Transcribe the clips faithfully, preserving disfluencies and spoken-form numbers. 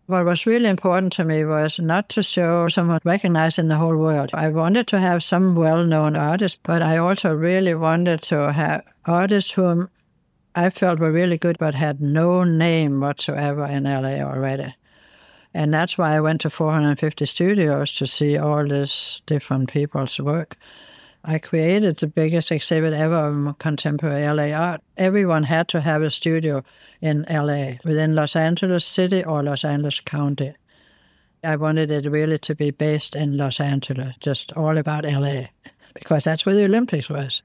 What was really important to me was not to show someone recognized in the whole world. I wanted to have some well-known artists, but I also really wanted to have artists whom I felt were really good but had no name whatsoever in L A already. And that's why I went to four hundred fifty studios to see all these different people's work. I created the biggest exhibit ever of contemporary L A art. Everyone had to have a studio in L A, within Los Angeles City or Los Angeles County. I wanted it really to be based in Los Angeles, just all about L A, because that's where the Olympics was.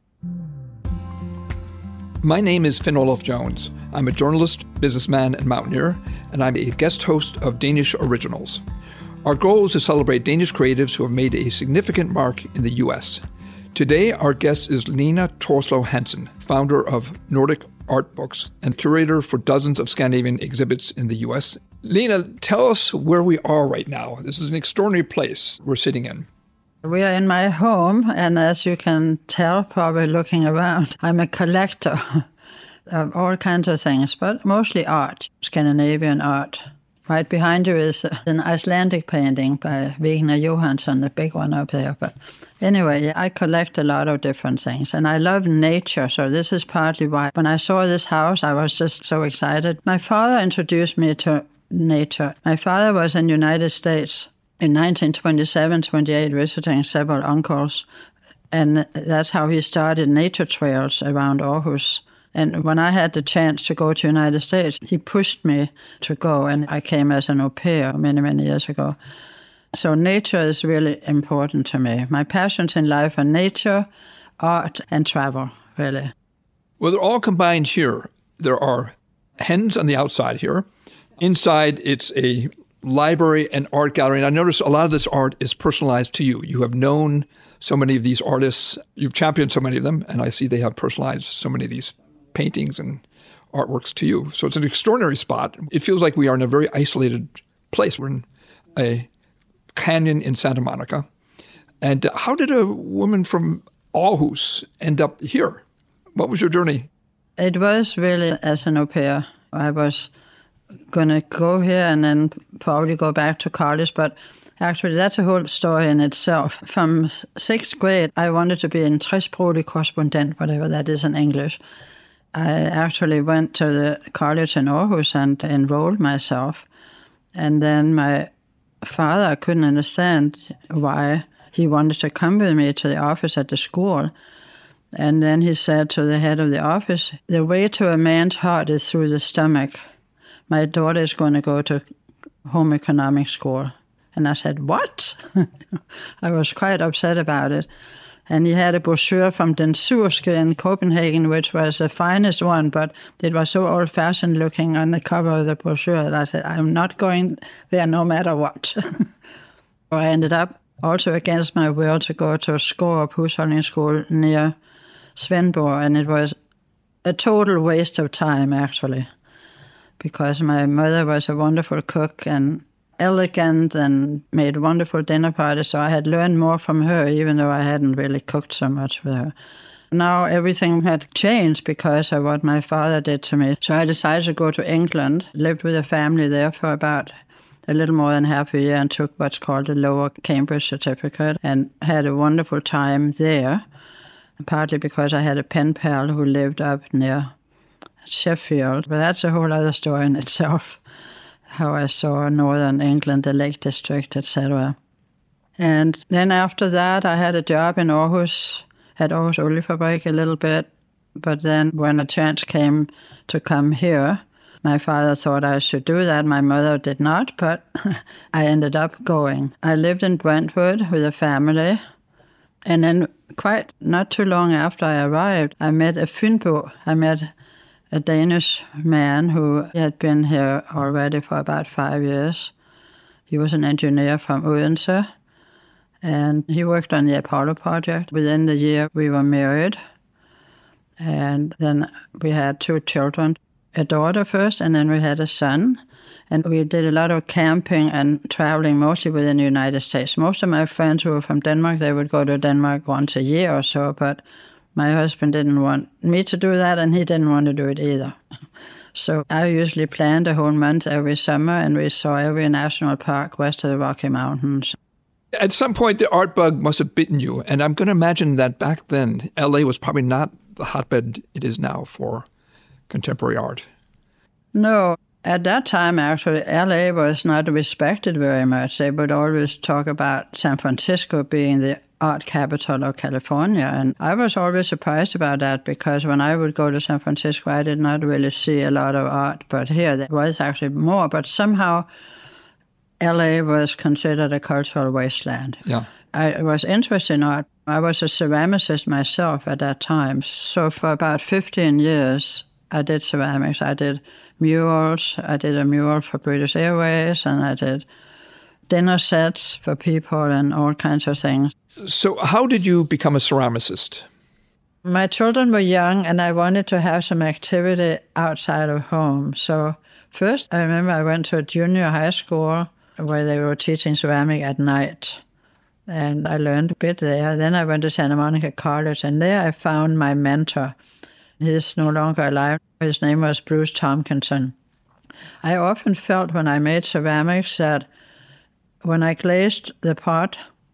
My name is Finn Olof Jones. I'm a journalist, businessman, and mountaineer, and I'm a guest host of Danish Originals. Our goal is to celebrate Danish creatives who have made a significant mark in the U S. Today, our guest is Lena Torslev Hansen, founder of Nordic Art Books and curator for dozens of Scandinavian exhibits in the U S. Lena, tell us where we are right now. This is an extraordinary place we're sitting in. We are in my home, and as you can tell, probably looking around, I'm a collector of all kinds of things, but mostly art, Scandinavian art. Right behind you is an Icelandic painting by Vigna Johansson, the big one up there. But anyway, I collect a lot of different things, and I love nature, so this is partly why. When I saw this house, I was just so excited. My father introduced me to nature. My father was in the United States in nineteen twenty-seven, twenty-eight, visiting several uncles, and that's how he started nature trails around Aarhus. And when I had the chance to go to the United States, he pushed me to go, and I came as an au pair many, many years ago. So nature is really important to me. My passions in life are nature, art, and travel, really. Well, they're all combined here. There are hens on the outside here. Inside, it's a library and art gallery. And I notice a lot of this art is personalized to you. You have known so many of these artists. You've championed so many of them, and I see they have personalized so many of these paintings and artworks to you. So it's an extraordinary spot. It feels like we are in a very isolated place. We're in a canyon in Santa Monica. And how did a woman from Aarhus end up here? What was your journey? It was really as an au pair. I was going to go here and then probably go back to college, but actually that's a whole story in itself. From sixth grade, I wanted to be en tresproglig correspondent, whatever that is in English. I actually went to the college in Aarhus and enrolled myself. And then my father couldn't understand why he wanted to come with me to the office at the school. And then he said to the head of the office, the way to a man's heart is through the stomach. My daughter is going to go to home economics school. And I said, what? I was quite upset about it. And he had a brochure from Den Surske in Copenhagen, which was the finest one, but it was so old-fashioned looking on the cover of the brochure that I said, I'm not going there no matter what. I ended up also against my will to go to Skårup Husholdningsskole near Svendborg, and it was a total waste of time, actually, because my mother was a wonderful cook and elegant and made wonderful dinner parties, so I had learned more from her, even though I hadn't really cooked so much with her. Now everything had changed because of what my father did to me. So I decided to go to England, lived with a family there for about a little more than half a year and took what's called the Lower Cambridge Certificate and had a wonderful time there, partly because I had a pen pal who lived up near Sheffield. But that's a whole other story in itself, how I saw northern England, the Lake District, et cetera. And then after that, I had a job in Aarhus, at Aarhus Oliefabrik a little bit. But then when a chance came to come here, my father thought I should do that. My mother did not, but I ended up going. I lived in Brentwood with a family. And then quite not too long after I arrived, I met a Fynbo. I met a Danish man who had been here already for about five years. He was an engineer from Odense, and he worked on the Apollo project. Within the year, we were married, and then we had two children, a daughter first, and then we had a son. And we did a lot of camping and traveling, mostly within the United States. Most of my friends who were from Denmark, they would go to Denmark once a year or so, but my husband didn't want me to do that, and he didn't want to do it either. So I usually planned a whole month every summer, and we saw every national park west of the Rocky Mountains. At some point, the art bug must have bitten you. And I'm going to imagine that back then, L A was probably not the hotbed it is now for contemporary art. No. At that time, actually, L A was not respected very much. They would always talk about San Francisco being the art capital of California. And I was always surprised about that, because when I would go to San Francisco, I did not really see a lot of art. But here there was actually more. But somehow L A was considered a cultural wasteland. Yeah. I was interested in art. I was a ceramicist myself at that time. So for about fifteen years, I did ceramics. I did murals. I did a mural for British Airways, and I did dinner sets for people and all kinds of things. So how did you become a ceramicist? My children were young, and I wanted to have some activity outside of home. So first, I remember I went to a junior high school where they were teaching ceramic at night, and I learned a bit there. Then I went to Santa Monica College, and there I found my mentor. He's no longer alive. His name was Bruce Tompkinson. I often felt when I made ceramics that when I glazed the pot,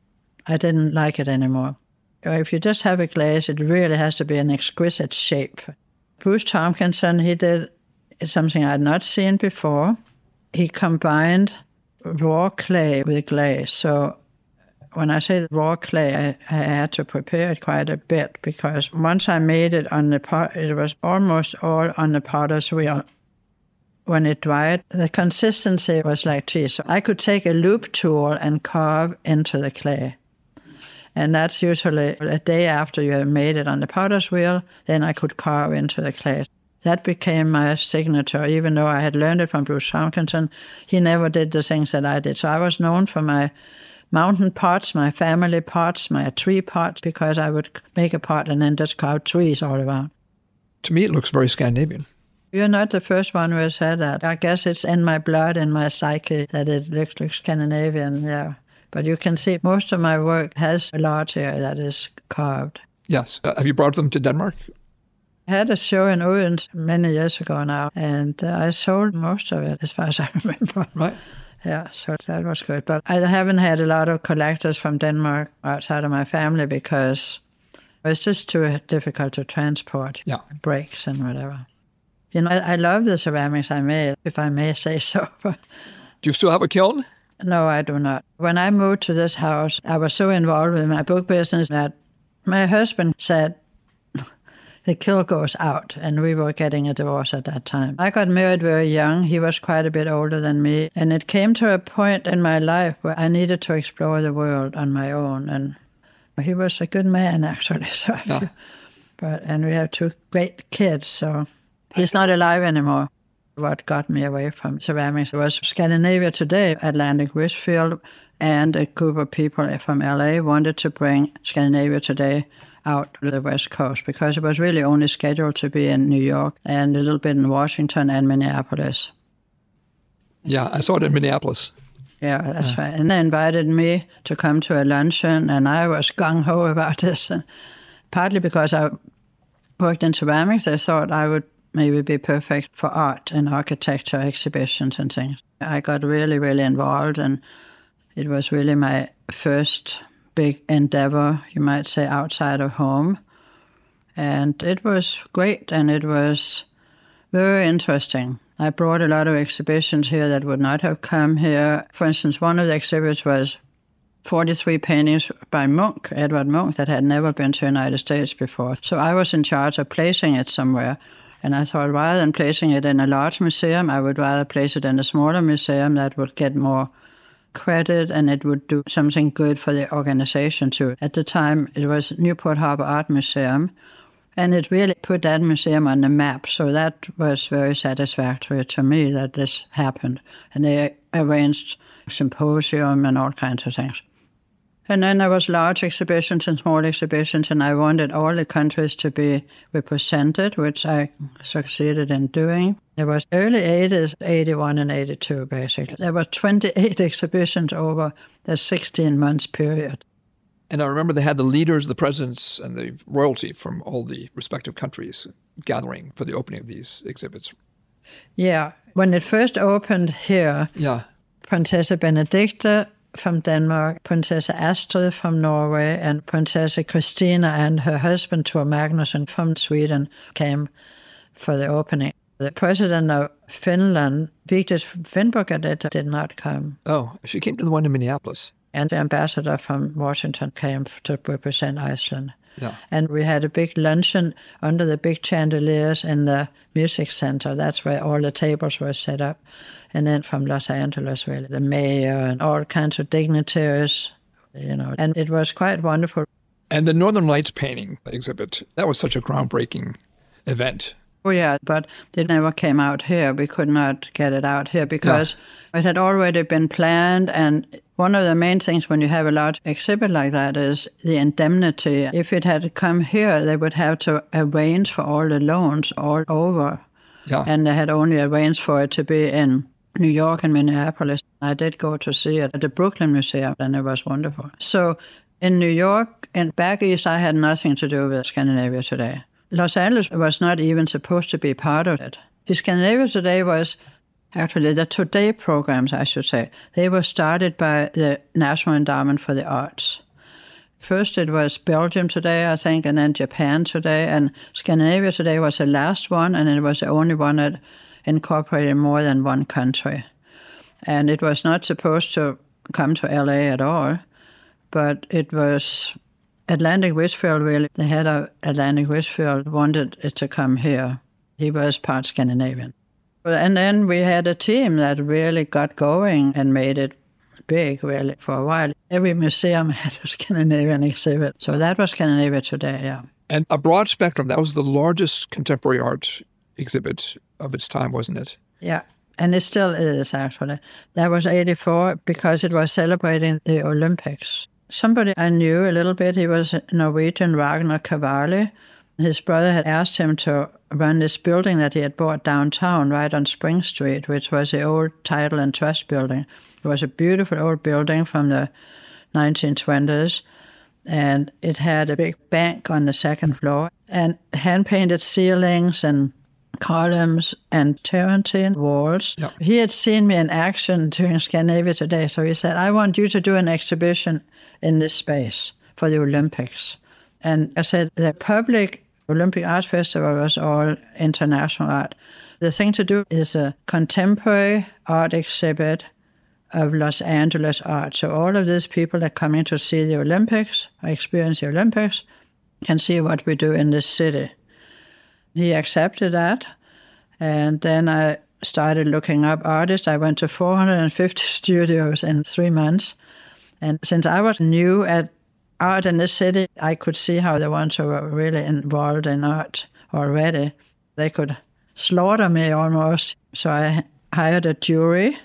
I didn't like it anymore. If you just have a glaze, it really has to be an exquisite shape. Bruce Tompkinson, he did something I had not seen before. He combined raw clay with glaze. So when I say raw clay, I, I had to prepare it quite a bit, because once I made it on the pot, it was almost all on the potter's wheel. When it dried, the consistency was like cheese. So I could take a loop tool and carve into the clay. And that's usually a day after you have made it on the potter's wheel, then I could carve into the clay. That became my signature, even though I had learned it from Bruce Tompkinson. He never did the things that I did. So I was known for my mountain pots, my family pots, my tree pots, because I would make a pot and then just carve trees all around. To me, it looks very Scandinavian. You're not the first one who has said that. I guess it's in my blood, in my psyche, that it looks like Scandinavian, yeah. But you can see most of my work has a large area that is carved. Yes. Uh, have you brought them to Denmark? I had a show in Odense many years ago now, and uh, I sold most of it, as far as I remember. Right. Yeah, so that was good. But I haven't had a lot of collectors from Denmark outside of my family, because it's just too difficult to transport. Yeah. Breaks and whatever. You know, I, I love the ceramics I made, if I may say so. Do you still have a kiln? No, I do not. When I moved to this house, I was so involved with my book business that my husband said, the kiln goes out, and we were getting a divorce at that time. I got married very young. He was quite a bit older than me. And it came to a point in my life where I needed to explore the world on my own. And he was a good man, actually. So yeah. But and we have two great kids, so he's not alive anymore. What got me away from ceramics was Scandinavia Today. Atlantic Richfield and a group of people from L A wanted to bring Scandinavia Today out to the West Coast, because it was really only scheduled to be in New York and a little bit in Washington and Minneapolis. Yeah, I saw it in Minneapolis. Yeah, that's yeah. right. And they invited me to come to a luncheon, and I was gung-ho about this. And partly because I worked in ceramics, I thought I would maybe be perfect for art and architecture exhibitions and things. I got really, really involved, and it was really my first big endeavor, you might say, outside of home. And it was great, and it was very interesting. I brought a lot of exhibitions here that would not have come here. For instance, one of the exhibits was forty-three paintings by Munch, Edvard Munch, that had never been to the United States before. So I was in charge of placing it somewhere. And I thought, rather than placing it in a large museum, I would rather place it in a smaller museum that would get more credit, and it would do something good for the organization too. At the time, it was Newport Harbor Art Museum, and it really put that museum on the map. So that was very satisfactory to me that this happened. And they arranged symposium and all kinds of things. And then there was large exhibitions and small exhibitions, and I wanted all the countries to be represented, which I succeeded in doing. There was early eighties, eighty-one and eighty-two, basically. There were twenty-eight exhibitions over the sixteen months period. And I remember they had the leaders, the presidents, and the royalty from all the respective countries gathering for the opening of these exhibits. Yeah. When it first opened here, yeah. Princess Benedicte from Denmark, Princess Astrid from Norway, and Princess Christina and her husband, Tor Magnusson, from Sweden, came for the opening. The president of Finland, Vigdis Finnbogadottir, did not come. Oh, she came to the one in Minneapolis. And the ambassador from Washington came to represent Iceland. Yeah. And we had a big luncheon under the big chandeliers in the music center. That's where all the tables were set up. And then from Los Angeles, really, the mayor and all kinds of dignitaries, you know. And it was quite wonderful. And the Northern Lights painting exhibit, that was such a groundbreaking event. Oh, yeah, but it never came out here. We could not get it out here because no. It had already been planned. And one of the main things when you have a large exhibit like that is the indemnity. If it had come here, they would have to arrange for all the loans all over. Yeah. And they had only arranged for it to be in New York and Minneapolis. I did go to see it at the Brooklyn Museum, and it was wonderful. So in New York and back east, I had nothing to do with Scandinavia Today. Los Angeles was not even supposed to be part of it. The Scandinavia Today was actually the Today programs, I should say. They were started by the National Endowment for the Arts. First it was Belgium Today, I think, and then Japan Today, and Scandinavia Today was the last one, and it was the only one that incorporated more than one country. And it was not supposed to come to L A at all, but it was Atlantic Richfield, really. The head of Atlantic Richfield wanted it to come here. He was part Scandinavian. And then we had a team that really got going and made it big, really, for a while. Every museum had a Scandinavian exhibit. So that was Scandinavia Today, yeah. And a broad spectrum, that was the largest contemporary art exhibit of its time, wasn't it? Yeah, and it still is, actually. That was eighty-four because it was celebrating the Olympics. Somebody I knew a little bit, he was Norwegian, Ragnar Cavalli. His brother had asked him to run this building that he had bought downtown, right on Spring Street, which was the old Title and Trust building. It was a beautiful old building from the nineteen twenties, and it had a big bank on the second floor, and hand-painted ceilings and columns and Tarantine walls. Yeah. He had seen me in action during Scandinavia Today, so he said, I want you to do an exhibition in this space for the Olympics. And I said, the public Olympic Art Festival was all international art. The thing to do is a contemporary art exhibit of Los Angeles art. So all of these people that are coming to see the Olympics, or experience the Olympics, can see what we do in this city. He accepted that, and then I started looking up artists. I went to four hundred fifty studios in three months. And since I was new at art in this city, I could see how the ones who were really involved in art already, they could slaughter me almost. So I hired a jury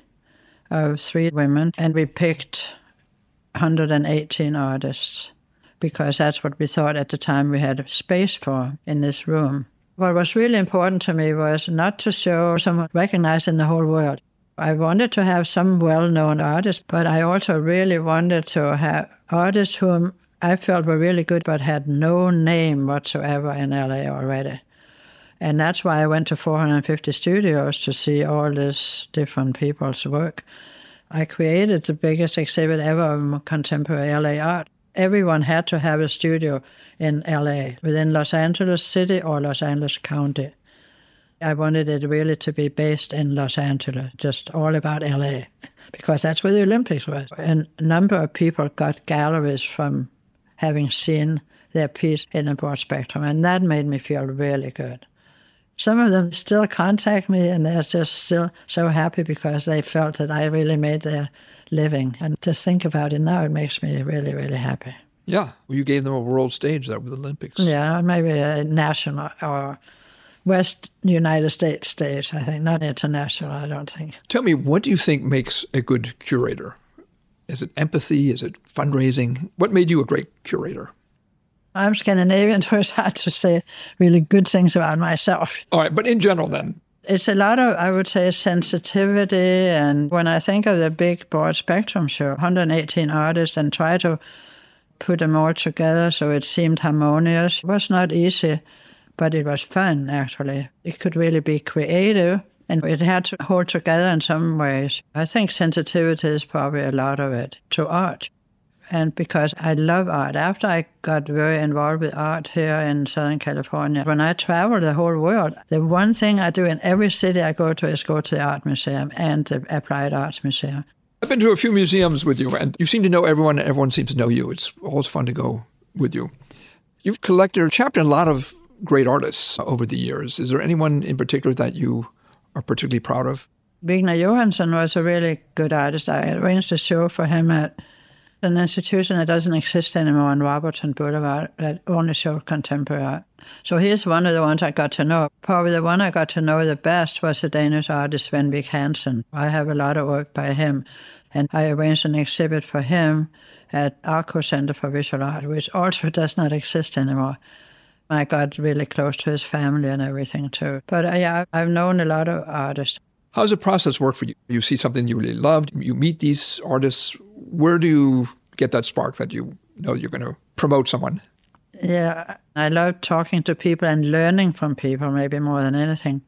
of three women, and we picked one hundred eighteen artists, because that's what we thought at the time we had space for in this room. What was really important to me was not to show someone recognized in the whole world. I wanted to have some well-known artists, but I also really wanted to have artists whom I felt were really good but had no name whatsoever in L A already. And that's why I went to four hundred fifty studios to see all these different people's work. I created the biggest exhibit ever of contemporary L A art. Everyone had to have a studio in L A, within Los Angeles City or Los Angeles County. I wanted it really to be based in Los Angeles, just all about L A, because that's where the Olympics was. And a number of people got galleries from having seen their piece in a broad spectrum, and that made me feel really good. Some of them still contact me, and they're just still so happy because they felt that I really made their living. And to think about it now, it makes me really, really happy. Yeah, well, you gave them a world stage there with the Olympics. Yeah, maybe a national or West United States stage, I think, not international, I don't think. Tell me, what do you think makes a good curator? Is it empathy? Is it fundraising? What made you a great curator? I'm Scandinavian, so it's hard to say really good things about myself. All right, but in general then? It's a lot of, I would say, sensitivity. And when I think of the big broad spectrum show, one hundred eighteen artists, and try to put them all together so it seemed harmonious, it was not easy, but it was fun, actually. It could really be creative And it had to hold together in some ways. I think sensitivity is probably a lot of it to art. And because I love art, after I got very involved with art here in Southern California, when I travel the whole world, the one thing I do in every city I go to is go to the Art Museum and the Applied Arts Museum. I've been to a few museums with you, and you seem to know everyone, and everyone seems to know you. It's always fun to go with you. You've collected or championed a lot of great artists over the years. Is there anyone in particular that you are particularly proud of? Wigner Johansson was a really good artist. I arranged a show for him at an institution that doesn't exist anymore on Robertson Boulevard that only showed contemporary art. So he's one of the ones I got to know. Probably the one I got to know the best was the Danish artist Sven Vik Hansen. I have a lot of work by him, and I arranged an exhibit for him at Arco Center for Visual Art, which also does not exist anymore. I got really close to his family and everything too. But uh, yeah, I've known a lot of artists. How does the process work for you? You see something you really loved, you meet these artists. Where do you get that spark that you know you're going to promote someone? Yeah, I love talking to people and learning from people, maybe more than anything.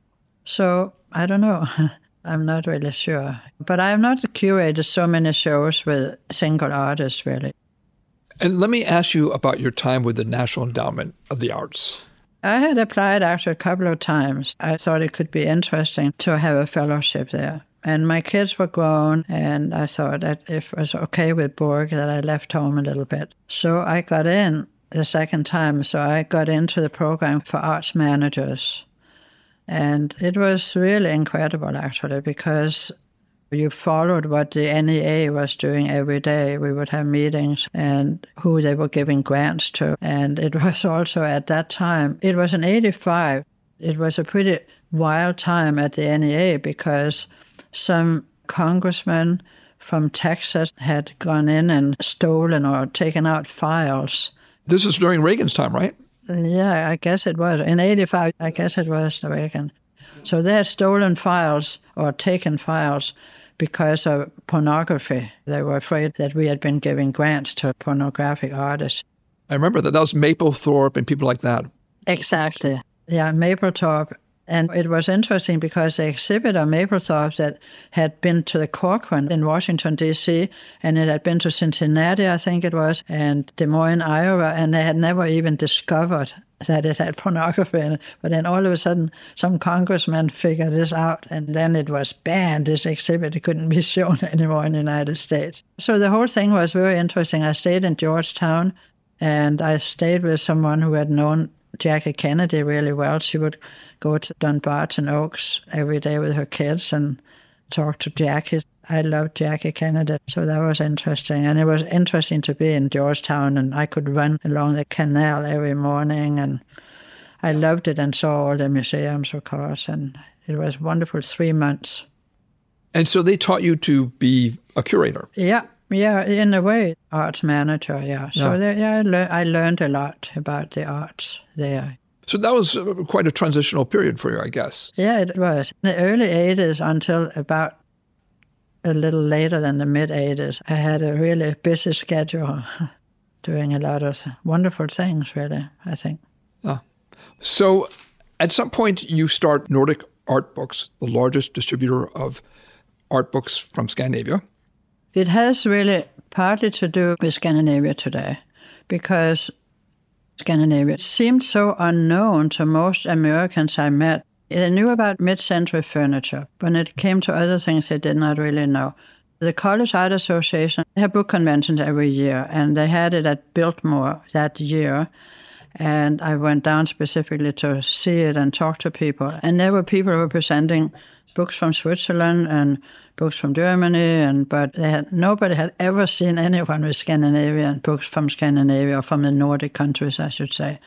So, I don't know. I'm not really sure. But I have not curated so many shows with single artists, really. And let me ask you about your time with the National Endowment of the Arts. I had applied actually a couple of times. I thought it could be interesting to have a fellowship there. And my kids were grown, and I thought that if it was okay with Borg, that I left home a little bit. So I got in the second time. So I got into the program for arts managers. And it was really incredible, actually, because you followed what the N E A was doing every day. We would have meetings and who they were giving grants to. And it was also at that time, it was in eighty-five. It was a pretty wild time at the N E A because some congressmen from Texas had gone in and stolen or taken out files. This is during Reagan's time, right? Yeah, I guess it was. In eighty-five, I guess it was Reagan. So they had stolen files or taken files because of pornography. They were afraid that we had been giving grants to pornographic artists. I remember that. That was Mapplethorpe and people like that. Exactly. Yeah, Mapplethorpe. And it was interesting because the exhibitor, Mapplethorpe, that had been to the Corcoran in Washington, D C, and it had been to Cincinnati, I think it was, and Des Moines, Iowa, and they had never even discovered that it had pornography in it. But then all of a sudden, some congressman figured this out, and then it was banned. This exhibit it couldn't be shown anymore in the United States. So the whole thing was very interesting. I stayed in Georgetown, and I stayed with someone who had known Jackie Kennedy really well. She would go to Dunbarton Oaks every day with her kids and talk to Jackie. I loved Jackie Kennedy, so that was interesting. And it was interesting to be in Georgetown, and I could run along the canal every morning, and I loved it and saw all the museums, of course, and it was wonderful three months. And so they taught you to be a curator? Yeah, yeah, in a way, arts manager, yeah. So yeah, there, yeah I, le- I learned a lot about the arts there. So that was quite a transitional period for you, I guess. Yeah, it was. In the early eighties until about a little later than the mid-eighties, I had a really busy schedule, doing a lot of wonderful things, really, I think. Ah. So at some point you start Nordic Art Books, the largest distributor of art books from Scandinavia. It has really partly to do with Scandinavia today, because Scandinavia seemed so unknown to most Americans I met. They knew about mid-century furniture. When it came to other things, they did not really know. The College Art Association, they have book conventions every year, and they had it at Biltmore that year. And I went down specifically to see it and talk to people. And there were people who were presenting books from Switzerland and books from Germany, and but they had, nobody had ever seen anyone with Scandinavian books from Scandinavia, or from the Nordic countries, I should say.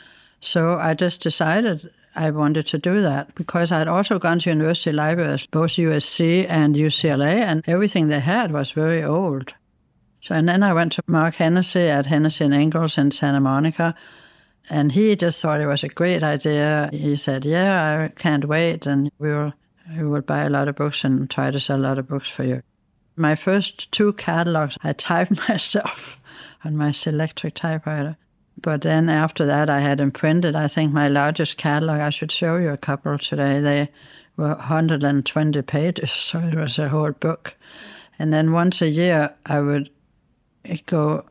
So I just decided I wanted to do that, because I had also gone to university libraries, both U S C and U C L A, and everything they had was very old. So and then I went to Mark Hennessy at Hennessy and Ingalls in Santa Monica, and he just thought it was a great idea. He said, yeah, I can't wait, and we will we will buy a lot of books and try to sell a lot of books for you. My first two catalogs, I typed myself on my Selectric typewriter. But then after that, I had them printed. I think my largest catalog, I should show you a couple today. They were one hundred twenty pages, so it was a whole book. And then once a year, I would go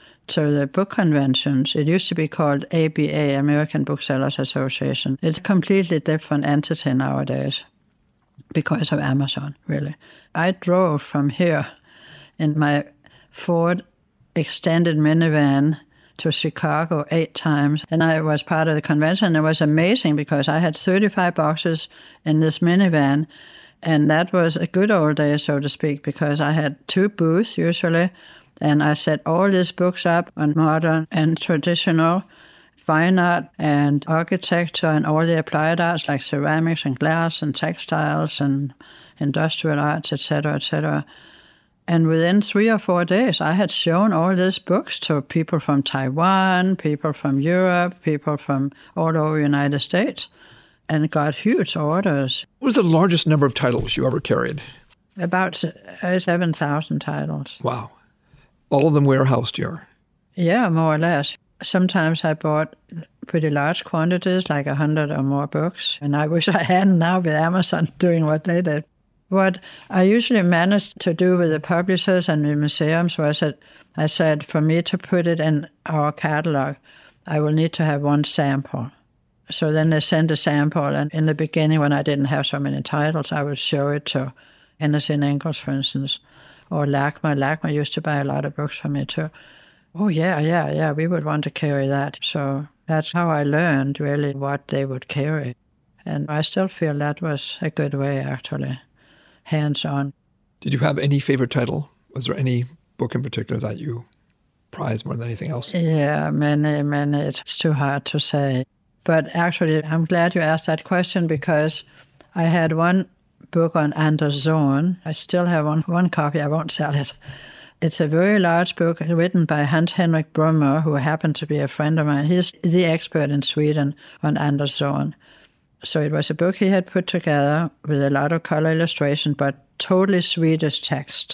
to the book conventions. It used to be called A B A, American Booksellers Association. It's a completely different entity nowadays because of Amazon, really. I drove from here in my Ford extended minivan to Chicago eight times, and I was part of the convention. It was amazing because I had thirty-five boxes in this minivan, and that was a good old day, so to speak, because I had two booths usually, and I set all these books up on modern and traditional fine art and architecture and all the applied arts like ceramics and glass and textiles and industrial arts, et cetera, et cetera. And within three or four days, I had shown all these books to people from Taiwan, people from Europe, people from all over the United States, and got huge orders. What was the largest number of titles you ever carried? About seven thousand titles. Wow. All of them warehoused here? Yeah, more or less. Sometimes I bought pretty large quantities, like a hundred or more books, and I wish I hadn't now with Amazon doing what they did. What I usually managed to do with the publishers and the museums was that I said, for me to put it in our catalog, I will need to have one sample. So then they sent a sample, and in the beginning, when I didn't have so many titles, I would show it to Hennessy and Ingalls, for instance, or LACMA. LACMA used to buy a lot of books for me too. Oh, yeah, yeah, yeah, we would want to carry that. So that's how I learned, really, what they would carry. And I still feel that was a good way, actually. Hands-on. Did you have any favorite title? Was there any book in particular that you prized more than anything else? Yeah, many, many. It's too hard to say. But actually, I'm glad you asked that question because I had one book on Anders Zorn. I still have one, one copy. I won't sell it. It's a very large book written by Hans Henrik Brummer, who happened to be a friend of mine. He's the expert in Sweden on Anders Zorn. So it was a book he had put together with a lot of color illustration, but totally Swedish text.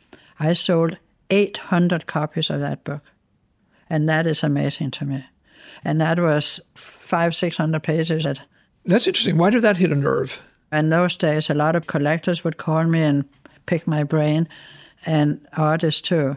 I sold eight hundred copies of that book, and that is amazing to me. And that was five, six hundred pages. That's interesting. Why did that hit a nerve? In those days, a lot of collectors would call me and pick my brain, and artists too.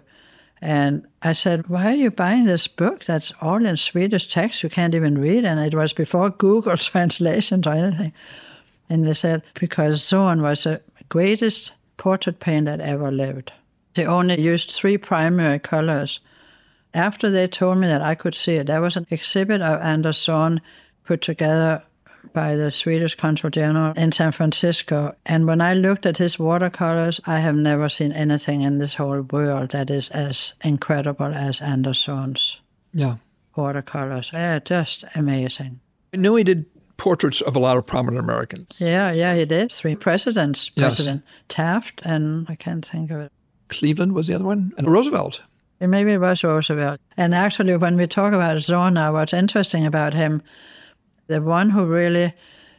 And I said, why are you buying this book that's all in Swedish text? You can't even read. And it was before Google translations or anything. And they said, because Zorn was the greatest portrait painter that ever lived. They only used three primary colors. After they told me that I could see it, there was an exhibit of Anders Zorn put together by the Swedish Consul General in San Francisco. And when I looked at his watercolors, I have never seen anything in this whole world that is as incredible as Anders Zorn's yeah. watercolors. They're just amazing. I know he did portraits of a lot of prominent Americans. Yeah, yeah, he did. Three presidents. Yes. President Taft, and I can't think of it. Cleveland was the other one, and Roosevelt. Maybe it was Roosevelt. And actually, when we talk about Zorn now, what's interesting about him, the one who really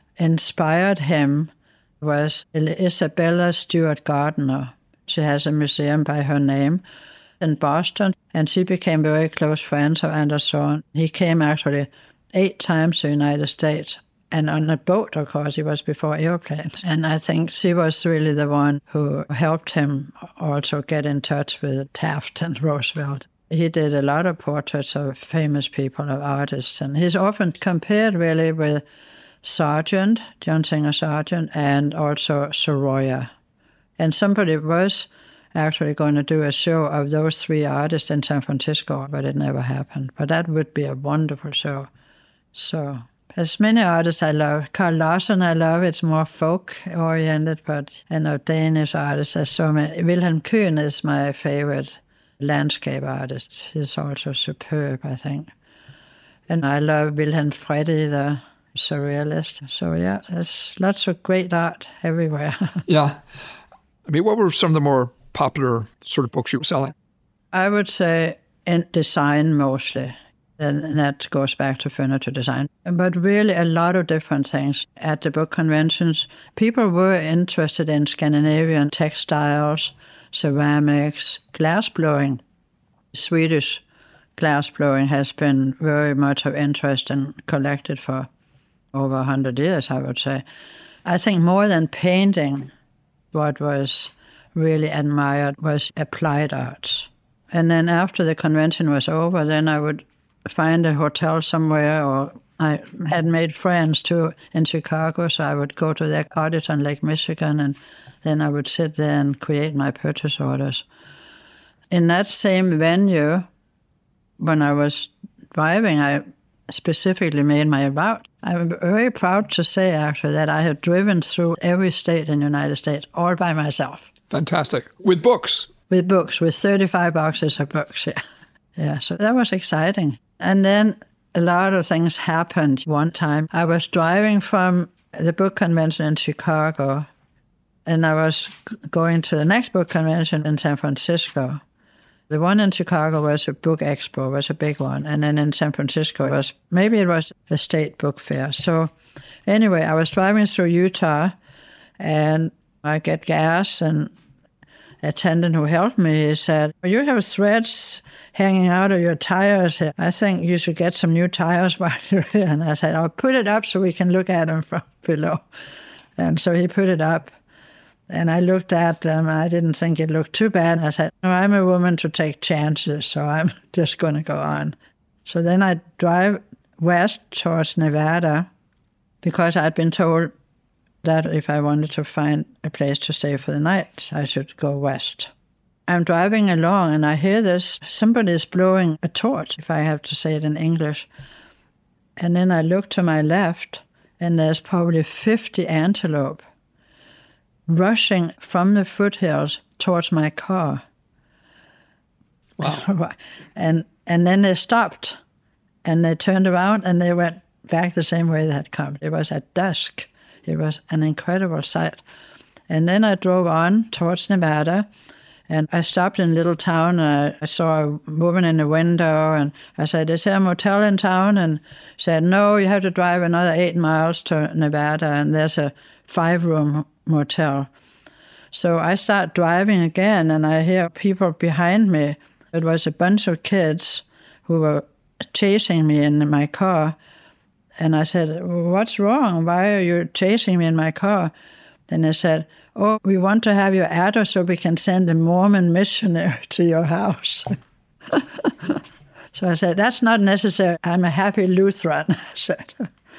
inspired him was Isabella Stewart Gardner. She has a museum by her name in Boston, and she became very close friends of Anders Zorn. He came actually eight times to the United States, and on a boat, of course. He was before airplanes. And I think she was really the one who helped him also get in touch with Taft and Roosevelt. He did a lot of portraits of famous people, of artists, and he's often compared really with Sargent, John Singer Sargent, and also Sorolla. And somebody was actually going to do a show of those three artists in San Francisco, but it never happened. But that would be a wonderful show. So there's many artists I love. Carl Larsson I love. It's more folk-oriented, but you know, Danish artists, there's so many. Wilhelm Kuhn is my favorite landscape artist. He's also superb, I think. And I love Wilhelm Freddy, the surrealist. So yeah, there's lots of great art everywhere. Yeah. I mean, what were some of the more popular sort of books you were selling? I would say in design mostly. And that goes back to furniture design. But really a lot of different things. At the book conventions, people were interested in Scandinavian textiles, ceramics, glass blowing. Swedish glass blowing has been very much of interest and collected for over a hundred years, I would say. I think more than painting, what was really admired was applied arts. And then after the convention was over, then I would find a hotel somewhere, or I had made friends too in Chicago, so I would go to their cottage on Lake Michigan, and then I would sit there and create my purchase orders. In that same venue, when I was driving, I specifically made my route. I'm very proud to say, actually, that I have driven through every state in the United States all by myself. Fantastic. With books? With books, with thirty-five boxes of books, yeah. Yeah, so that was exciting. And then a lot of things happened. One time, I was driving from the book convention in Chicago, and I was going to the next book convention in San Francisco. The one in Chicago was a book expo, was a big one. And then in San Francisco, it was maybe it was a state book fair. So anyway, I was driving through Utah, and I get gas, and attendant who helped me said, "You have threads hanging out of your tires here. I think you should get some new tires while you're here." And I said, "I'll put it up so we can look at them from below." And so he put it up. And I looked at them, and I didn't think it looked too bad. I said, "No, I'm a woman to take chances, so I'm just going to go on." So then I drive west towards Nevada, because I'd been told that if I wanted to find a place to stay for the night, I should go west. I'm driving along, and I hear this, somebody's blowing a torch, if I have to say it in English. And then I look to my left, and there's probably fifty antelope rushing from the foothills towards my car. Wow. and and then they stopped, and they turned around, and they went back the same way they had come. It was at dusk. It was an incredible sight. And then I drove on towards Nevada, and I stopped in a little town, and I, I saw a woman in the window, and I said, "Is there a motel in town?" And she said, "No, you have to drive another eight miles to Nevada, and there's a five-room motel." So I start driving again, and I hear people behind me. It was a bunch of kids who were chasing me in my car. And I said, "What's wrong? Why are you chasing me in my car?" Then they said, "Oh, we want to have your address so we can send a Mormon missionary to your house." So I said, "That's not necessary. I'm a happy Lutheran," I said.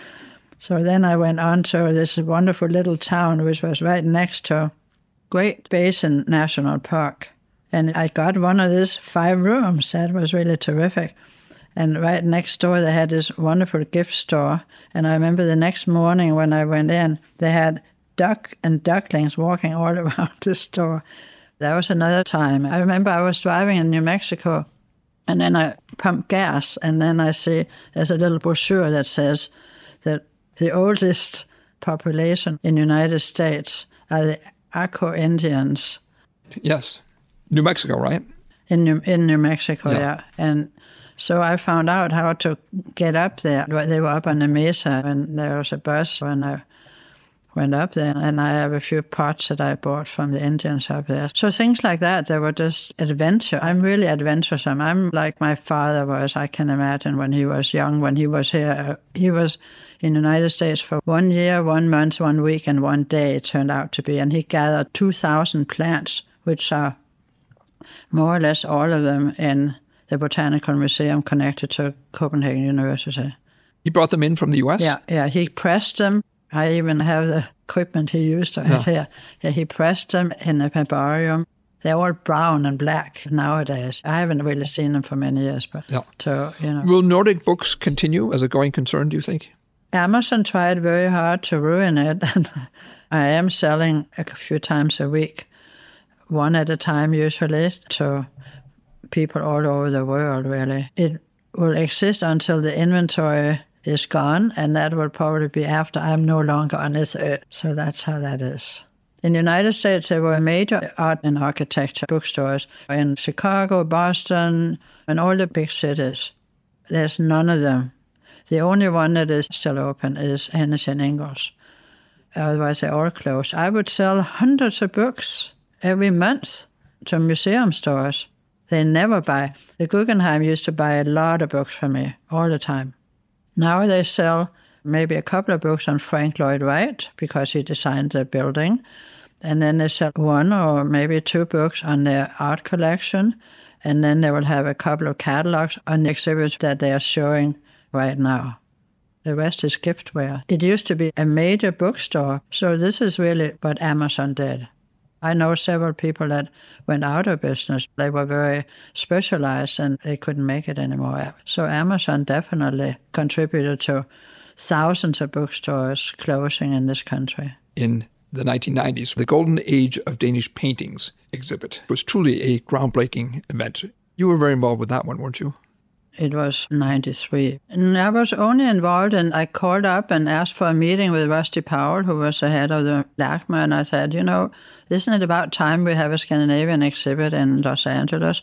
So then I went on to this wonderful little town, which was right next to Great Basin National Park. And I got one of these five rooms. That was really terrific. And right next door, they had this wonderful gift store. And I remember the next morning when I went in, they had duck and ducklings walking all around the store. That was another time. I remember I was driving in New Mexico, and then I pumped gas, and then I see there's a little brochure that says that the oldest population in the United States are the Aco Indians. Yes. New Mexico, right? In New, in New Mexico, yeah. yeah. And so I found out how to get up there. They were up on the mesa, and there was a bus when I went up there. And I have a few pots that I bought from the Indians up there. So things like that, they were just adventure. I'm really adventuresome. I'm like my father was, I can imagine, when he was young, when he was here. He was in the United States for one year, one month, one week, and one day it turned out to be. And he gathered two thousand plants, which are more or less all of them in the Botanical Museum connected to Copenhagen University. He brought them in from the U S? Yeah, yeah. He pressed them. I even have the equipment he used right yeah. here. Yeah, he pressed them in a herbarium. They're all brown and black nowadays. I haven't really seen them for many years, but yeah. so you know. Will Nordic Books continue as a going concern, do you think? Amazon tried very hard to ruin it, and I am selling a few times a week, one at a time usually, to people all over the world, really. It will exist until the inventory is gone, and that will probably be after I'm no longer on this earth. So that's how that is. In the United States, there were major art and architecture bookstores in Chicago, Boston, and all the big cities. There's none of them. The only one that is still open is Hennessy and Ingalls. Otherwise, they're all closed. I would sell hundreds of books every month to museum stores. They never buy. The Guggenheim used to buy a lot of books from me all the time. Now they sell maybe a couple of books on Frank Lloyd Wright, because he designed the building. And then they sell one or maybe two books on their art collection. And then they will have a couple of catalogs on the exhibits that they are showing right now. The rest is giftware. It used to be a major bookstore, so this is really what Amazon did. I know several people that went out of business. They were very specialized and they couldn't make it anymore. So Amazon definitely contributed to thousands of bookstores closing in this country. In the nineteen nineties, the Golden Age of Danish Paintings exhibit was truly a groundbreaking event. You were very involved with that one, weren't you? It was ninety-three. And I was only involved, and I called up and asked for a meeting with Rusty Powell, who was the head of the LACMA, and I said, you know, isn't it about time we have a Scandinavian exhibit in Los Angeles?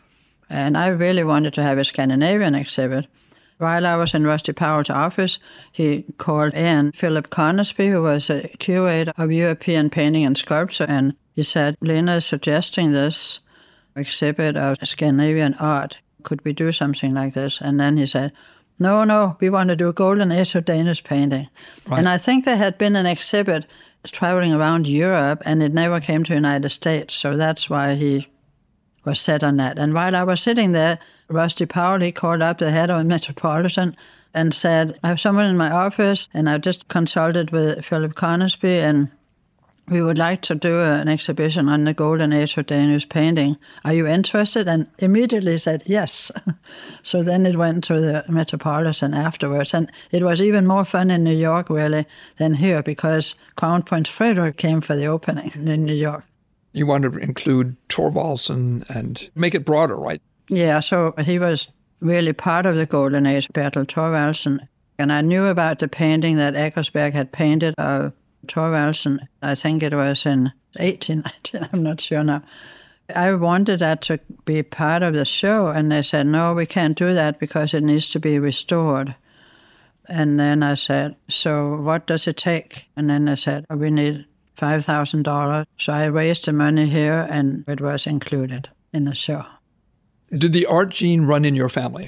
And I really wanted to have a Scandinavian exhibit. While I was in Rusty Powell's office, he called in Philip Conisby, who was a curator of European painting and sculpture, and he said, Lena is suggesting this exhibit of Scandinavian art. Could we do something like this? And then he said, no, no, we want to do Golden Age of Danish painting. Right. And I think there had been an exhibit traveling around Europe, and it never came to the United States, so that's why he was set on that. And while I was sitting there, Rusty Powell, he called up the head of Metropolitan and said, I have someone in my office, and I just consulted with Philip Conisby, and we would like to do an exhibition on the Golden Age of Danish painting. Are you interested? And immediately said yes. So then it went to the Metropolitan afterwards. And it was even more fun in New York, really, than here, because Crown Prince Frederik came for the opening in New York. You wanted to include Thorvaldsen and make it broader, right? Yeah, so he was really part of the Golden Age, Bertel Thorvaldsen. And I knew about the painting that Eckersberg had painted of Thorvaldsen. I think it was in eighteen nineteen, I'm not sure now. I wanted that to be part of the show, and they said, no, we can't do that because it needs to be restored. And then I said, so what does it take? And then they said, we need five thousand dollars. So I raised the money here, and it was included in the show. Did the art gene run in your family?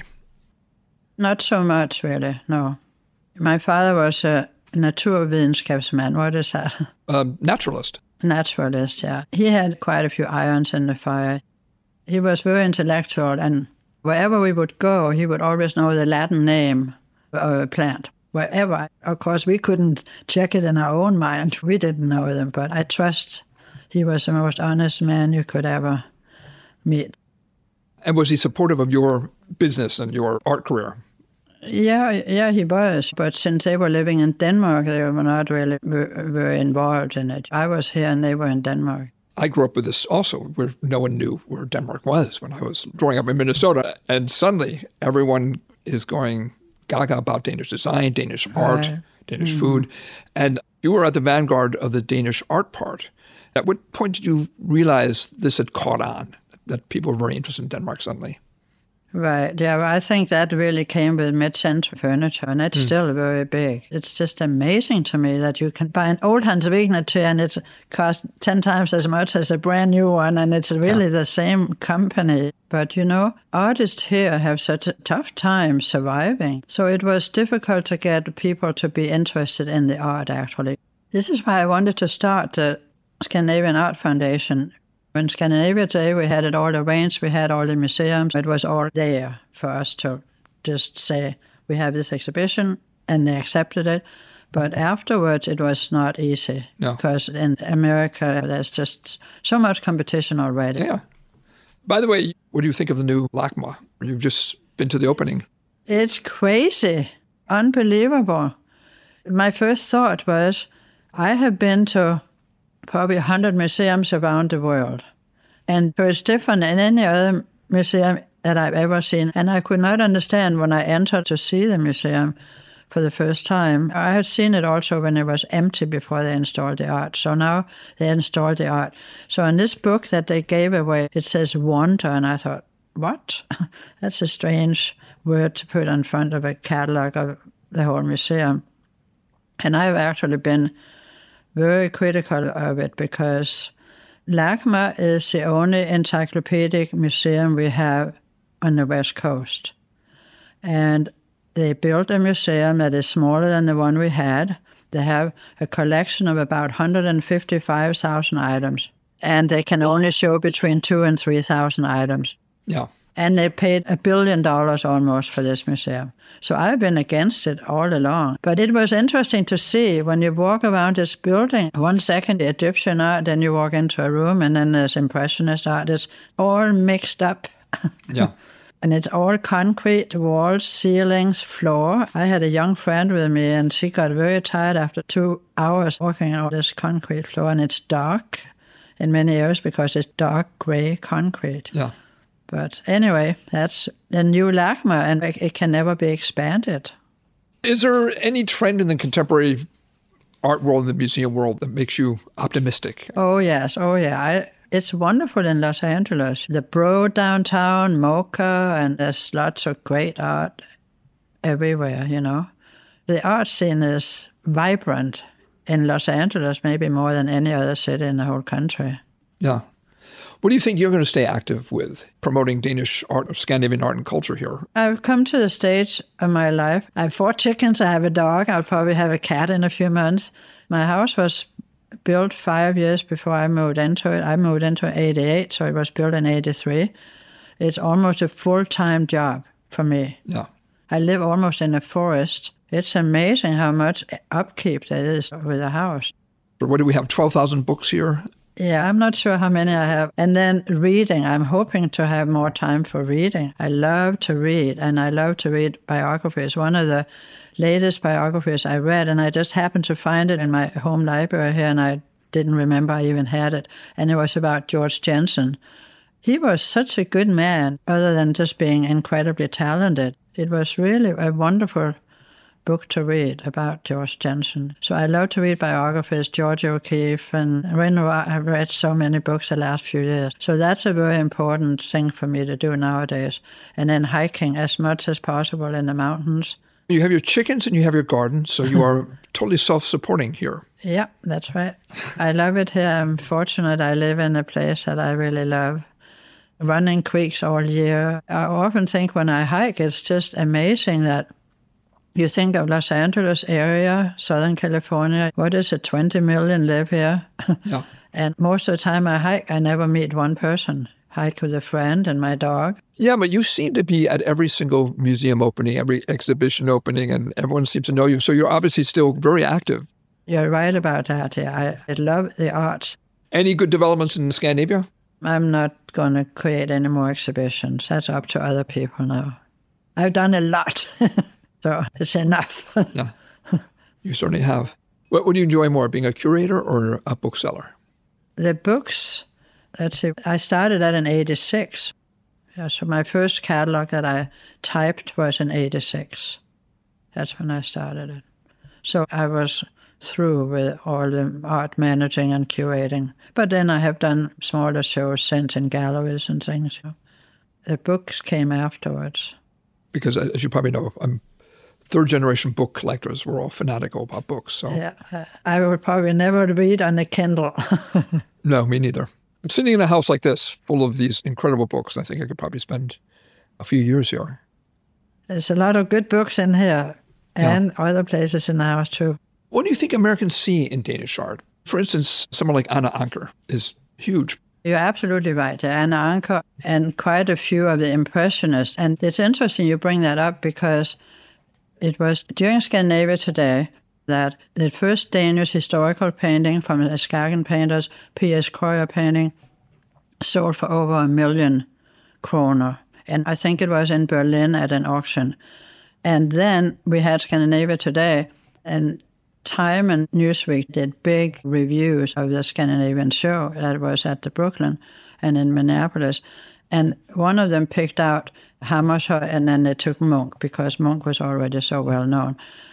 Not so much, really, no. My father was a naturvidenskabsmand. What is that? A naturalist. Naturalist, yeah. He had quite a few irons in the fire. He was very intellectual, and wherever we would go, he would always know the Latin name of a plant. Wherever. Of course, we couldn't check it in our own mind. We didn't know them, but I trust he was the most honest man you could ever meet. And was he supportive of your business and your art career? Yeah, yeah, he was. But since they were living in Denmark, they were not really very involved in it. I was here and they were in Denmark. I grew up with this also, where no one knew where Denmark was when I was growing up in Minnesota. And suddenly everyone is going gaga about Danish design, Danish art, right. Danish mm. food. And you were at the vanguard of the Danish art part. At what point did you realize this had caught on, that people were very interested in Denmark suddenly? Right, yeah, I think that really came with mid-century furniture, and it's mm. still very big. It's just amazing to me that you can buy an old Hans Wegner chair and it costs ten times as much as a brand new one, and it's really yeah. the same company. But, you know, artists here have such a tough time surviving. So it was difficult to get people to be interested in the art, actually. This is why I wanted to start the Scandinavian Art Foundation. In Scandinavia today, we had it all arranged, we had all the museums. It was all there for us to just say, we have this exhibition, and they accepted it. But afterwards, it was not easy. No. Because in America, there's just so much competition already. Yeah. By the way, what do you think of the new LACMA? You've just been to the opening. It's crazy. Unbelievable. My first thought was, I have been to probably one hundred museums around the world. And so it's different than any other museum that I've ever seen. And I could not understand when I entered to see the museum for the first time. I had seen it also when it was empty before they installed the art. So now they installed the art. So in this book that they gave away, it says wonder. And I thought, what? That's a strange word to put in front of a catalog of the whole museum. And I've actually been very critical of it because LACMA is the only encyclopedic museum we have on the West Coast. And They built a museum that is smaller than the one we had. They have a collection of about one hundred fifty-five thousand items, and they can only show between two and three thousand items. Yeah. And they paid a billion dollars almost for this museum. So I've been against it all along. But it was interesting to see when you walk around this building, one second Egyptian art, then you walk into a room and then there's Impressionist art. It's all mixed up. Yeah. And it's all concrete, walls, ceilings, floor. I had a young friend with me and she got very tired after two hours walking on this concrete floor. And it's dark in many areas because it's dark gray concrete. Yeah. But anyway, that's a new LACMA, and it can never be expanded. Is there any trend in the contemporary art world, in the museum world, that makes you optimistic? Oh, yes. Oh, yeah. I, it's wonderful in Los Angeles. The Broad downtown, Mocha, and there's lots of great art everywhere, you know. The art scene is vibrant in Los Angeles, maybe more than any other city in the whole country. Yeah. What do you think you're going to stay active with, promoting Danish art, or Scandinavian art and culture here? I've come to the stage of my life. I have four chickens, I have a dog, I'll probably have a cat in a few months. My house was built five years before I moved into it. I moved into it in eighty-eight, so it was built in eighty-three. It's almost a full-time job for me. Yeah. I live almost in a forest. It's amazing how much upkeep there is with a house. What do we have, twelve thousand books here? Yeah, I'm not sure how many I have. And then reading. I'm hoping to have more time for reading. I love to read, and I love to read biographies. One of the latest biographies I read, and I just happened to find it in my home library here, and I didn't remember I even had it, and it was about George Jensen. He was such a good man, other than just being incredibly talented. It was really a wonderful book to read about George Jensen. So I love to read biographies, George O'Keeffe and Renoir. I've read so many books the last few years. So that's a very important thing for me to do nowadays. And then hiking as much as possible in the mountains. You have your chickens and you have your garden, so you are totally self-supporting here. Yeah, that's right. I love it here. I'm fortunate I live in a place that I really love. Running creeks all year. I often think when I hike, it's just amazing that you think of Los Angeles area, Southern California. What is it, twenty million live here? Yeah. And most of the time I hike, I never meet one person. Hike with a friend and my dog. Yeah, but you seem to be at every single museum opening, every exhibition opening, and everyone seems to know you. So you're obviously still very active. You're right about that. Yeah, I, I love the arts. Any good developments in Scandinavia? I'm not going to create any more exhibitions. That's up to other people now. I've done a lot. So it's enough. Yeah, you certainly have. What would you enjoy more, being a curator or a bookseller? The books, let's see, I started that in eighty-six. Yeah, so my first catalog that I typed was in eighty-six. That's when I started it. So I was through with all the art managing and curating. But then I have done smaller shows since in galleries and things. The books came afterwards. Because as you probably know, I'm third-generation book collectors. We're all fanatical about books. So yeah, I would probably never read on a Kindle. No, me neither. I'm sitting in a house like this, full of these incredible books. I think I could probably spend a few years here. There's a lot of good books in here, and yeah. other places in the house too. What do you think Americans see in Danish art? For instance, someone like Anna Ancher is huge. You're absolutely right. Anna Ancher and quite a few of the Impressionists. And it's interesting you bring that up because it was during Scandinavia Today that the first Danish historical painting from the Skagen painters, P S Krøyer painting, sold for over a million kroner. And I think it was in Berlin at an auction. And then we had Scandinavia Today, and Time and Newsweek did big reviews of the Scandinavian show that was at the Brooklyn and in Minneapolis. And one of them picked out Hammershøi, and then they took Munch because Munch was already so well known.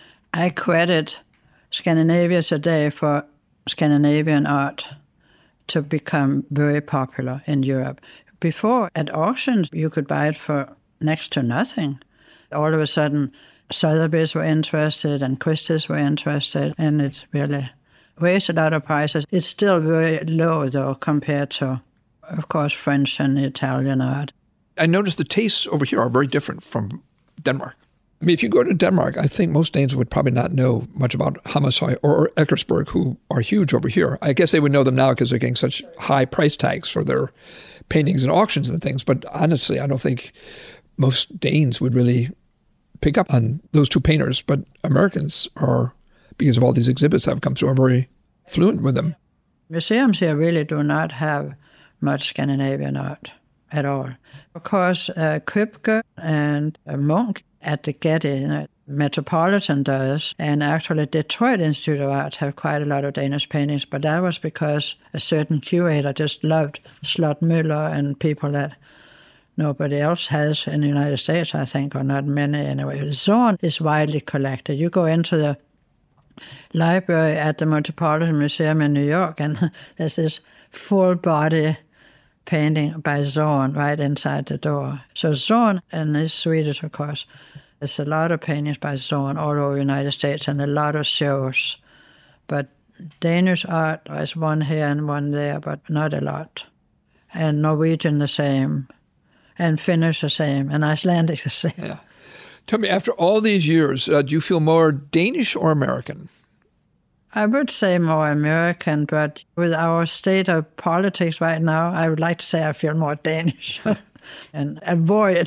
I credit Scandinavia Today for Scandinavian art to become very popular in Europe. Before, at auctions, you could buy it for next to nothing. All of a sudden, Sotheby's were interested and Christie's were interested, and it really raised a lot of prices. It's still very low, though, compared to, of course, French and Italian art. I noticed the tastes over here are very different from Denmark. I mean, if you go to Denmark, I think most Danes would probably not know much about Hammershøi or Eckersberg, who are huge over here. I guess they would know them now because they're getting such high price tags for their paintings and auctions and things. But honestly, I don't think most Danes would really pick up on those two painters. But Americans are, because of all these exhibits that have come through, are very fluent with them. Museums here really do not have much Scandinavian art at all. Of course, uh, Købke and uh, Munch at the Getty, you know, Metropolitan does, and actually Detroit Institute of Arts have quite a lot of Danish paintings, but that was because a certain curator just loved Slot Müller and people that nobody else has in the United States, I think, or not many anyway. Zorn is widely collected. You go into the library at the Metropolitan Museum in New York, and there's this full-body painting by Zorn right inside the door. So Zorn, and he's Swedish, of course, there's a lot of paintings by Zorn all over the United States and a lot of shows. But Danish art is one here and one there, but not a lot. And Norwegian the same, and Finnish the same, and Icelandic the same. Yeah. Tell me, after all these years, uh, do you feel more Danish or American? I would say more American, but with our state of politics right now, I would like to say I feel more Danish and avoid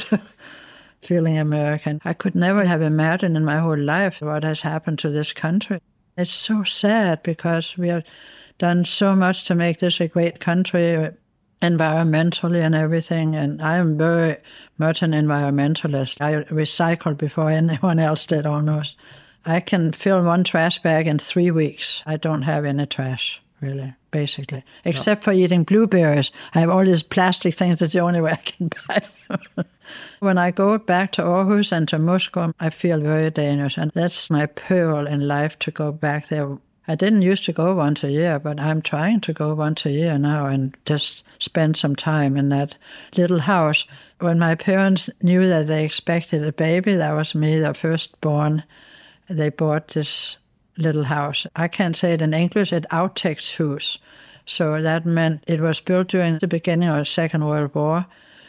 feeling American. I could never have imagined in my whole life what has happened to this country. It's so sad because we have done so much to make this a great country, environmentally and everything, and I am very much an environmentalist. I recycled before anyone else did almost. I can fill one trash bag in three weeks. I don't have any trash, really, basically. Except no. for eating blueberries. I have all these plastic things. That's the only way I can buy them. When I go back to Aarhus and to Muskov, I feel very Danish. And that's my pearl in life, to go back there. I didn't used to go once a year, but I'm trying to go once a year now and just spend some time in that little house. When my parents knew that they expected a baby, that was me, their firstborn, they bought this little house. I can't say it in English, it's Outægtshus. So that meant it was built during the beginning of the Second World War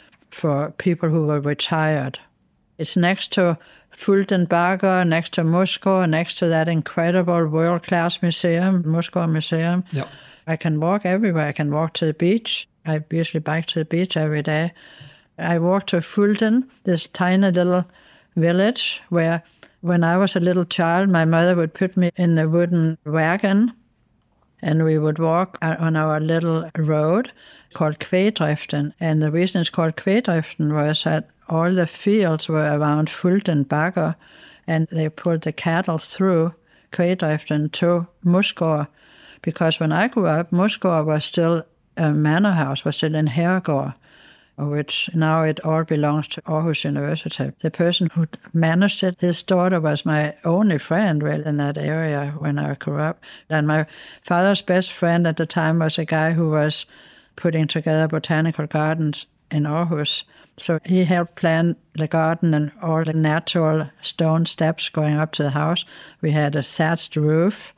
for people who were retired. It's next to Fulton Bakker, next to Muskov, next to that incredible world-class museum, Muskov Museum. Yep. I can walk everywhere. I can walk to the beach. I usually bike to the beach every day. I walk to Fulton, this tiny little village where when I was a little child, my mother would put me in a wooden wagon and we would walk on our little road called Kvægdriften. And the reason it's called Kvægdriften was that all the fields were around Fulton Bakker, and they pulled the cattle through Kvægdriften to Muskov. Because when I grew up, Muskov was still a manor house, was still in Herregård, which now it all belongs to Aarhus University. The person who managed it, his daughter was my only friend really in that area when I grew up. And my father's best friend at the time was a guy who was putting together botanical gardens in Aarhus. So he helped plan the garden and all the natural stone steps going up to the house. We had a thatched roof,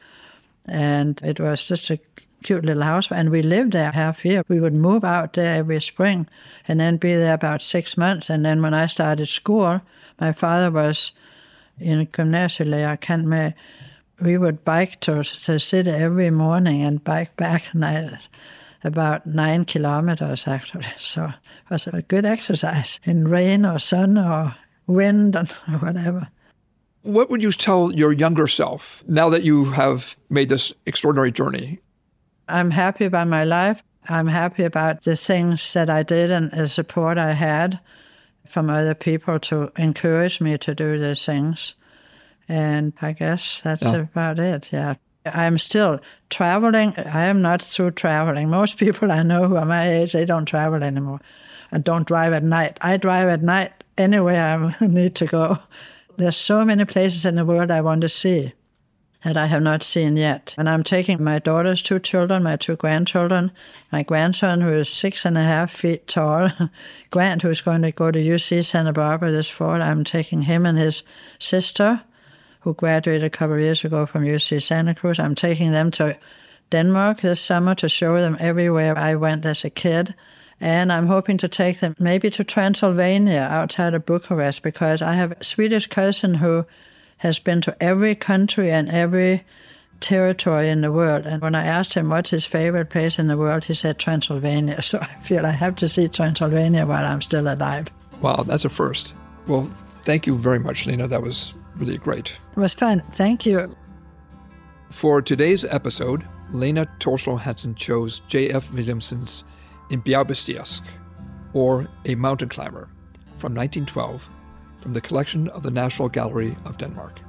and it was just a cute little house, and we lived there half year. We would move out there every spring and then be there about six months. And then when I started school, my father was in gymnasielærer med. We would bike to the city every morning and bike back night, about nine kilometers actually. So it was a good exercise in rain or sun or wind or whatever. What would you tell your younger self now that you have made this extraordinary journey? I'm happy about my life. I'm happy about the things that I did and the support I had from other people to encourage me to do these things. And I guess that's yeah. about it, yeah. I'm still traveling. I am not through traveling. Most people I know who are my age, they don't travel anymore and don't drive at night. I drive at night anywhere I need to go. There's so many places in the world I want to see that I have not seen yet. And I'm taking my daughter's two children, my two grandchildren, my grandson who is six and a half feet tall, Grant who's going to go to U C Santa Barbara this fall. I'm taking him and his sister, who graduated a couple of years ago from U C Santa Cruz. I'm taking them to Denmark this summer to show them everywhere I went as a kid And I'm hoping to take them maybe to Transylvania outside of Bucharest, because I have a Swedish cousin who has been to every country and every territory in the world. And when I asked him what's his favorite place in the world, he said Transylvania. So I feel I have to see Transylvania while I'm still alive. Wow, that's a first. Well, thank you very much, Lena. That was really great. It was fun. Thank you. For today's episode, Lena Torslev Hansen chose J F Williamson's En bjergbestigersk, or A Mountain Climber, from nineteen twelve, from the collection of the National Gallery of Denmark.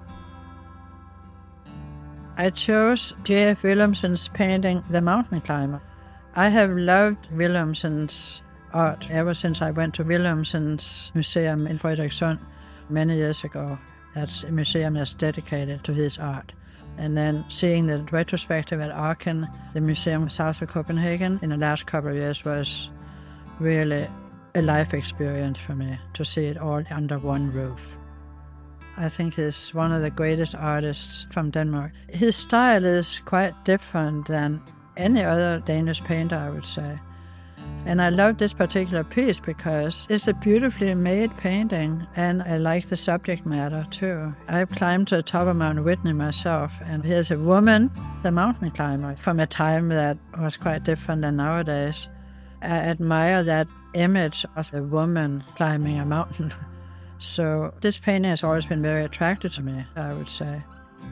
I chose J F Williamson's painting, The Mountain Climber. I have loved Williamson's art ever since I went to Williamson's museum in Frederikssund many years ago. That's a museum that's dedicated to his art. And then seeing the retrospective at Aachen, the museum south of Copenhagen, in the last couple of years was really a life experience for me, to see it all under one roof. I think he's one of the greatest artists from Denmark. His style is quite different than any other Danish painter, I would say. And I love this particular piece because it's a beautifully made painting, and I like the subject matter too. I've climbed to the top of Mount Whitney myself, and here's a woman, the mountain climber, from a time that was quite different than nowadays. I admire that image of a woman climbing a mountain. So this painting has always been very attractive to me, I would say.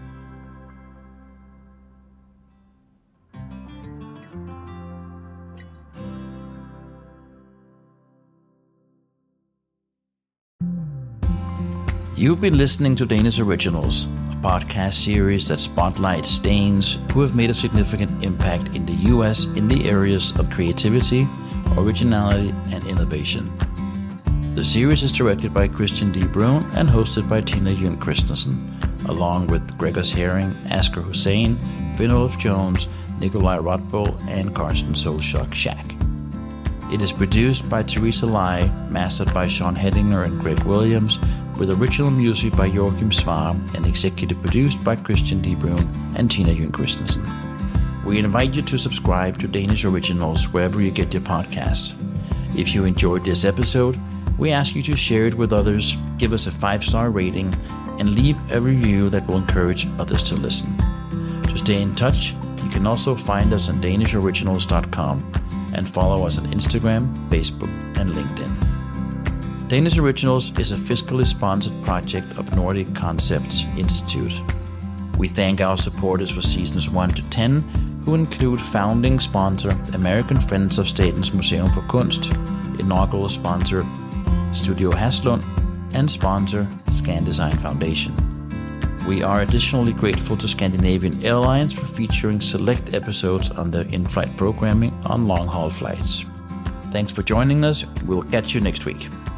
You've been listening to Danish Originals, a podcast series that spotlights Danes who have made a significant impact in the U S in the areas of creativity, originality, and innovation. The series is directed by Christian D. Brun and hosted by Tina Jung Christensen, along with Gregers Herring, Asger Hussein, Finn-Oluf Jones, Nikolai Rotbo, and Karsten Solschak Shack. It is produced by Teresa Lai, mastered by Sean Hedinger and Greg Williams, with original music by Joachim Svar and executive produced by Christian D. Brun and Tina Jung Christensen. We invite you to subscribe to Danish Originals wherever you get your podcasts. If you enjoyed this episode, we ask you to share it with others, give us a five-star rating, and leave a review that will encourage others to listen. To stay in touch, you can also find us on danish originals dot com and follow us on Instagram, Facebook, and LinkedIn. Danish Originals is a fiscally sponsored project of Nordic Concepts Institute. We thank our supporters for seasons one to ten, who include founding sponsor American Friends of Statens Museum for Kunst, inaugural sponsor Studio Haslund, and sponsor Scandesign Foundation. We are additionally grateful to Scandinavian Airlines for featuring select episodes on their in-flight programming on long-haul flights. Thanks for joining us. We'll catch you next week.